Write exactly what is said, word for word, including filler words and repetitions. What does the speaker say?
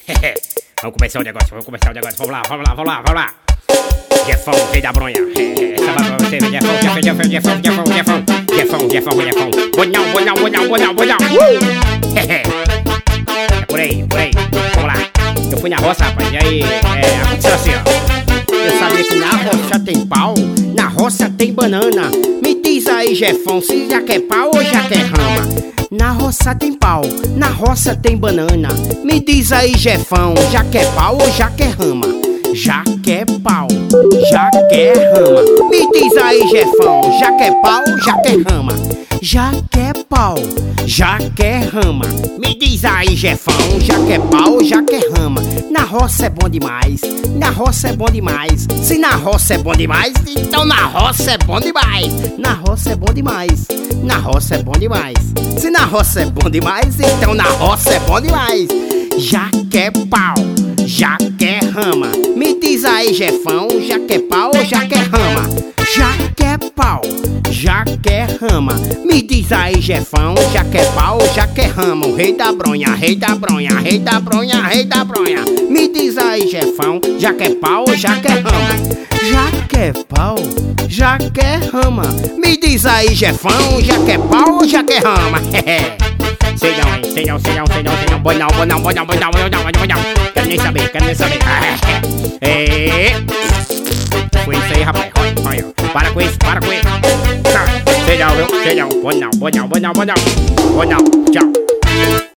Vamos começar o negócio, vamos começar o negócio. Vamos lá, vamos lá, vamos lá, vamos lá. Jefão, rei da bronha. Essa vai pra você, Jefão, Jefão, Jefão, Jefão, Jefão, Jefão, Jefão, Jefão, Jefão. Bonhão, bonhão, bonhão, bonhão, bonhão. Uh! É por aí, por aí. Vamos lá. Eu fui na roça, rapaz, e aí é, aconteceu assim, ó. Eu sabia que na roça tem pau, na roça tem banana. Me diz aí, Jefão, se já quer pau ou já quer rama? Na roça tem pau, na roça tem banana. Me diz aí, Jefão, já quer pau ou já quer rama? Já quer pau, já quer rama. Me diz aí, Jefão, já quer pau ou já quer rama? Já quer pau, já quer rama. Me diz aí, Jefão, já quer pau ou já quer rama? Na roça é bom demais, na roça é bom demais. Se na roça é bom demais, então na roça é bom demais. Na roça é bom demais, na roça é bom demais. Se na roça é bom demais, então na roça é bom demais. Já quer pau, já quer rama. Me diz aí, Jefão, já quer pau ou já quer rama? Já quer pau, já quer rama. Me diz aí, Jefão, já quer pau ou já quer rama? O rei da bronha, rei da bronha, rei da bronha, rei da bronha. Me diz aí, Jefão, já quer pau ou já quer rama? Já quer pau, já quer rama. Me diz aí, Jefão, já quer pau ou já quer rama? Sei não, hein, sei não, sei não, sei não, sei não. Boi não, boi não, boi não, boi não, boi não, boi não. Quero nem saber, quero nem saber. É. Foi isso aí, rapaz. Olha, olha. Para com isso, para com isso. Sei não, viu? Sei não. Boi não, boi não, boi não, boi não. Boi não, tchau.